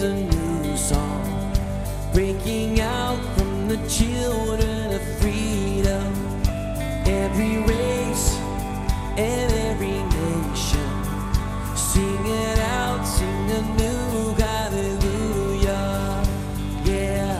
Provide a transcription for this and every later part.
a new song breaking out from the children of freedom. Every race and every nation, sing it out, sing a new hallelujah. Yeah.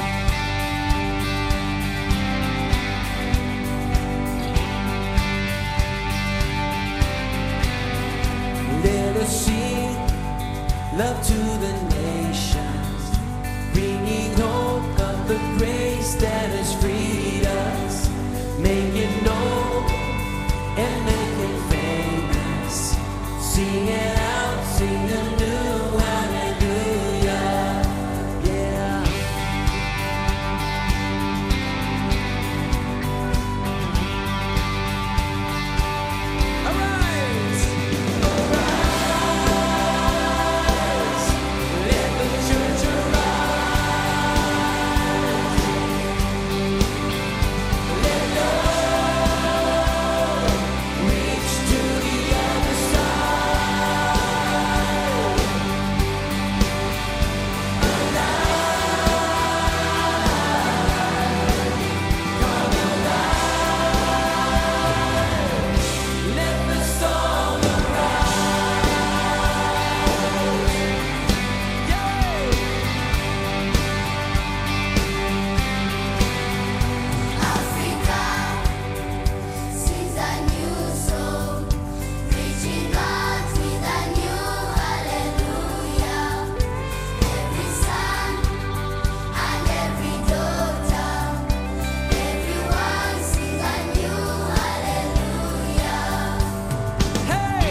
Let us sing love to the nations, bringing hope of the grace that has freed us. Make it known and make it famous. Sing it out, sing a new hallelujah. Yeah. Arise, arise, let the church arise. Let love reach to the other side. Alive, come alive. Let the song arise. Yay! Africa sings a new song, reaching out with a new hallelujah. Every son and every daughter, everyone sing a new hallelujah. Hey!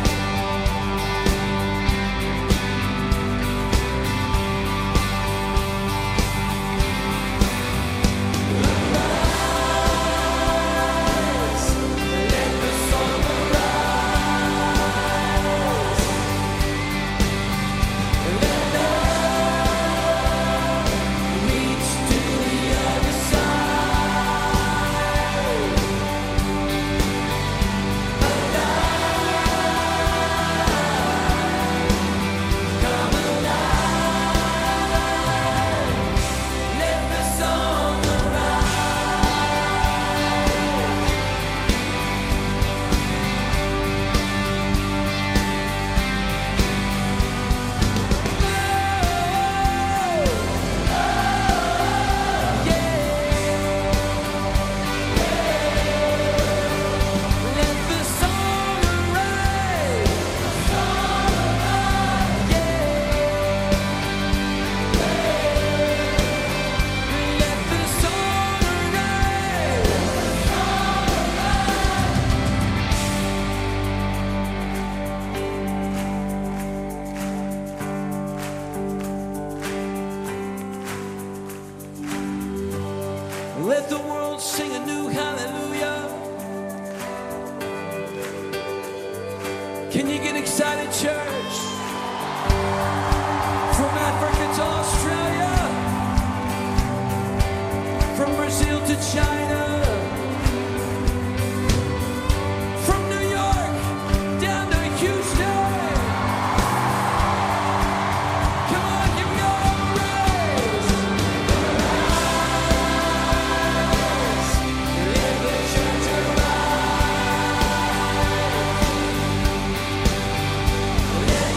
Let the song arise. Let love reach to the other side. Alive, come alive. Let the song let the world sing a new hallelujah. Can you get excited, church? From Africa to Australia, from Brazil to China, from New York down to Houston. Come on, give me all the praise. Let the church arise. Let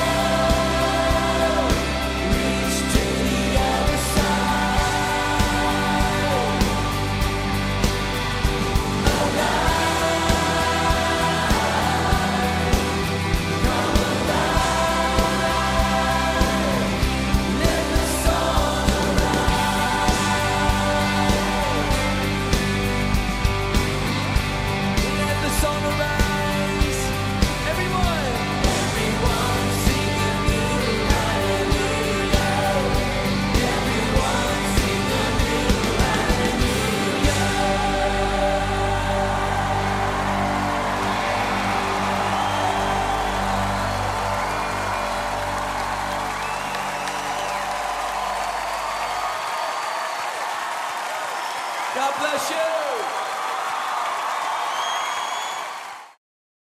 love reach to the other side. God bless you.